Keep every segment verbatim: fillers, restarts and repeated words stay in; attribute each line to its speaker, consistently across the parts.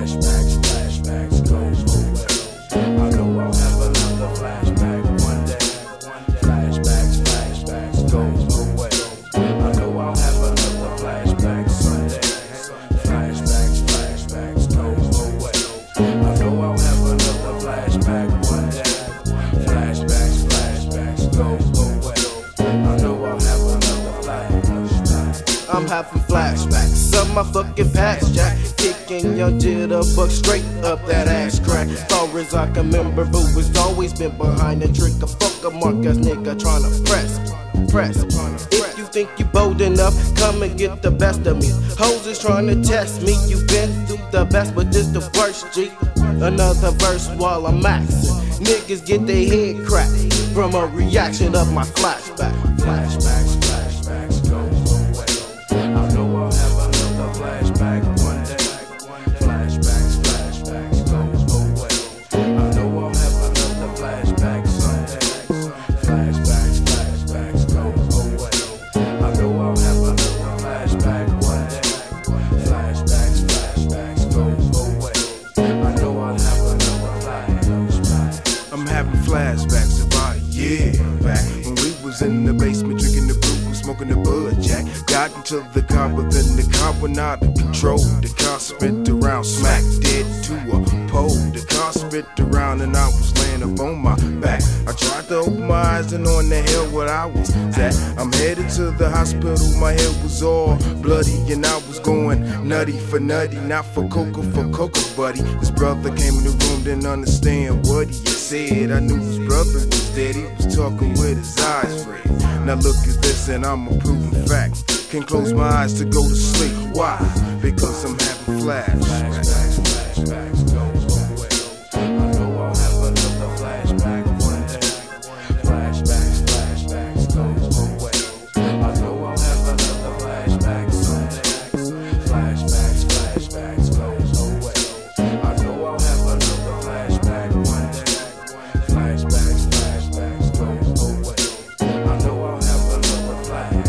Speaker 1: flashbacks, flashbacks go away. I know I'll have another flashback one day. Flashbacks, flashbacks go away. I know I'll have another flashback someday. Flashbacks, flashbacks go away. I know I'll have another flashback one day. Flashbacks, flashbacks go away. I know I'll have another flashback.
Speaker 2: I'm having flashbacks of my fucking past, Jack. Kicking your jitterbug straight up that ass crack. Far as I can remember, boo has always been behind the trick. A fuck a Marcus nigga tryna press, press. If you think you bold enough, come and get the best of me. Hoes is trying to test me. You've been through the best, but this the worst, G. Another verse while I'm maxing. Niggas get their head cracked from a reaction of my flashback.
Speaker 1: Flashbacks, flashbacks go away. I know I'll have another flashback one day. Flashbacks, flashbacks go away. I know I'll have another flashback someday. Flashbacks, flashbacks go away. I know I'll have another flashback one day. Flashbacks, flashbacks go away. I know I'll have another flashback.
Speaker 3: I'm having flashbacks about a year back when we was in the basement drinking the brew, smoking the bud, Jack. Got into the car, but then the car went out of control. The car spit around, smack dead to a pole. The car spit around and I was laying up on my back. I tried to open my eyes and on the hell what I was at. I'm headed to the hospital, my head was all bloody and I was going nutty for nutty, not for coca for coca, buddy. His brother came in the room, didn't understand what he had said. I knew his brother was dead, he was talking with his eyes red. Now look at this and I'm a proven fact. Can't close my eyes to go to sleep. Why? Because I'm having flashbacks.
Speaker 1: Flashbacks go away. I know I'll have another flashback one day. Flashbacks, flashbacks go away. I know I'll have another flashback someday. Flashbacks, flashbacks go away. I know I'll have another flashback one day. Flashbacks, flashbacks go away. I know I'll have another flashback.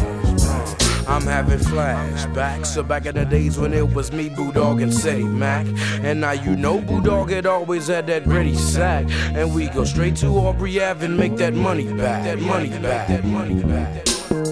Speaker 4: I'm having flashbacks so back in the days when it was me, Boodog, and City Mac. And now you know Boodog had always had that gritty sack. And we go straight to Aubrey Ave and make that money back. That money back. That money back.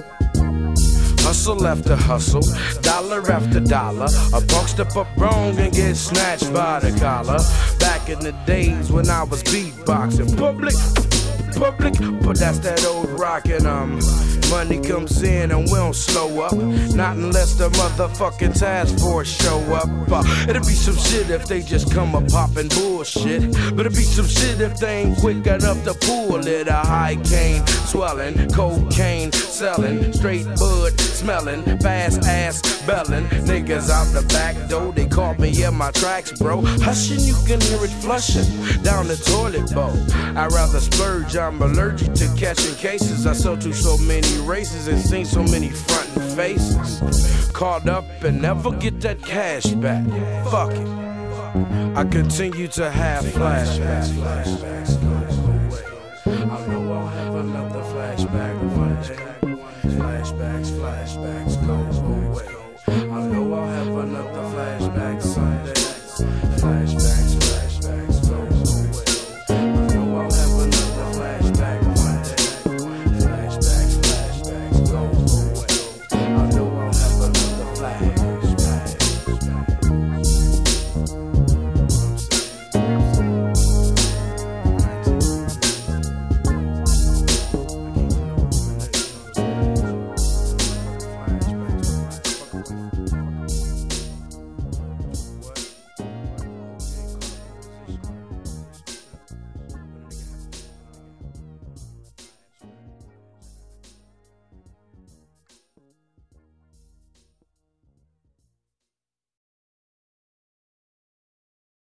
Speaker 4: Hustle after hustle, dollar after dollar. A punk step up wrong and get snatched by the collar. Back in the days when I was beatboxing, public, public, but that's that old rockin' um. Money comes in and we don't slow up. Not unless the motherfucking task force show up. Uh, it'll be some shit if they just come up poppin' bullshit. But it'll be some shit if they ain't quick enough to pull it. A high cane, swellin', cocaine, sellin', straight bud, smellin', fast ass bellin'. Niggas out the back door, they caught me in my tracks, bro. Hushin', you can hear it flushin' down the toilet bowl. I'd rather splurge, I'm allergic to catching cases. I sell to so many races and seen so many frontin' faces. Caught up and never get that cash back. Fuck it. I continue to have flashbacks. flashbacks.